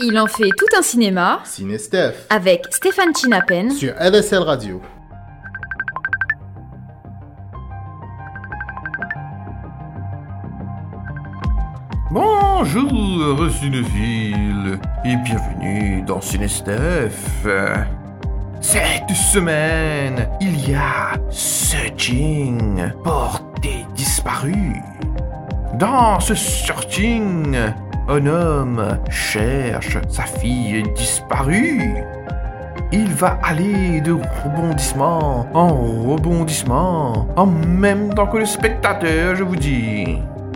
Il en fait tout un cinéma Ciné Steph avec Stéphane Chinapen sur LSL Radio. Bonjour cinéphiles et bienvenue dans Ciné Steph. Cette semaine, il y a Searching pour des disparus. Dans ce Searching, un homme cherche sa fille disparue. Il va aller de rebondissement en rebondissement, en même temps que le spectateur, je vous dis.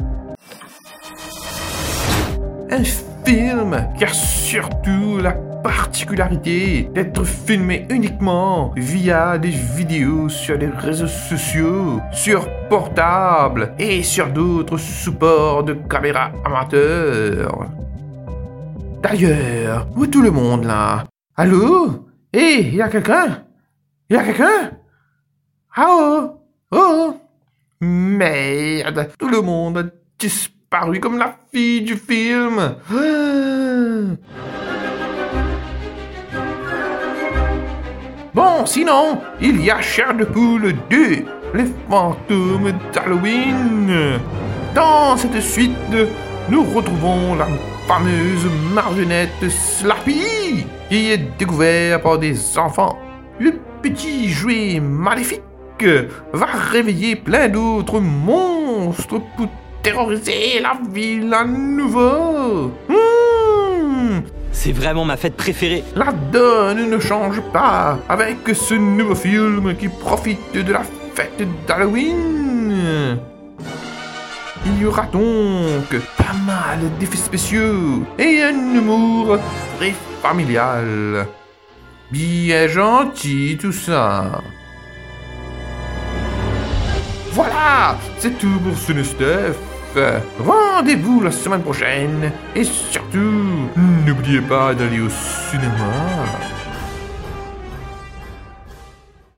Un film qui a surtout la particularité d'être filmé uniquement via des vidéos sur les réseaux sociaux, sur portable et sur d'autres supports de caméra amateurs. D'ailleurs, où est tout le monde là? Allô? Hé, y a quelqu'un? Y a quelqu'un? Ah oh? Oh? Merde, tout le monde a disparu comme la fille du film. Bon, sinon, il y a Chair de Poule 2, les fantômes d'Halloween. Dans cette suite, nous retrouvons la fameuse marionnette Slappy, qui est découverte par des enfants. Le petit jouet maléfique va réveiller plein d'autres monstres pour terroriser la ville à nouveau. C'est vraiment ma fête préférée. La donne ne change pas avec ce nouveau film qui profite de la fête d'Halloween. Il y aura donc pas mal d'effets spéciaux et un humour très familial. Bien gentil tout ça. Voilà, c'est tout pour Ciné Steph. Rendez-vous la semaine prochaine et surtout, n'oubliez pas d'aller au cinéma.